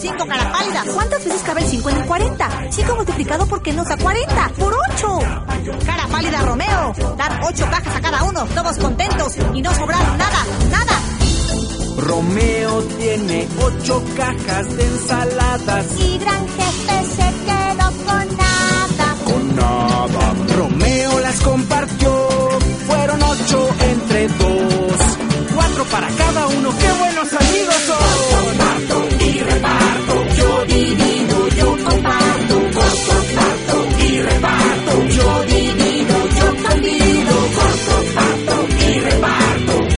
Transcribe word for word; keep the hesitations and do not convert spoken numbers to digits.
cinco, cara pálida. ¿Cuántas veces cabe el cinco en el cuarenta? cinco multiplicado por qué nos da cuarenta. ¡Por ocho! Cara pálida, Romeo. Dar ocho cajas a cada uno, todos contentos y no sobraron nada, nada. Romeo tiene ocho cajas de ensaladas y gran jefe se quedó con nada.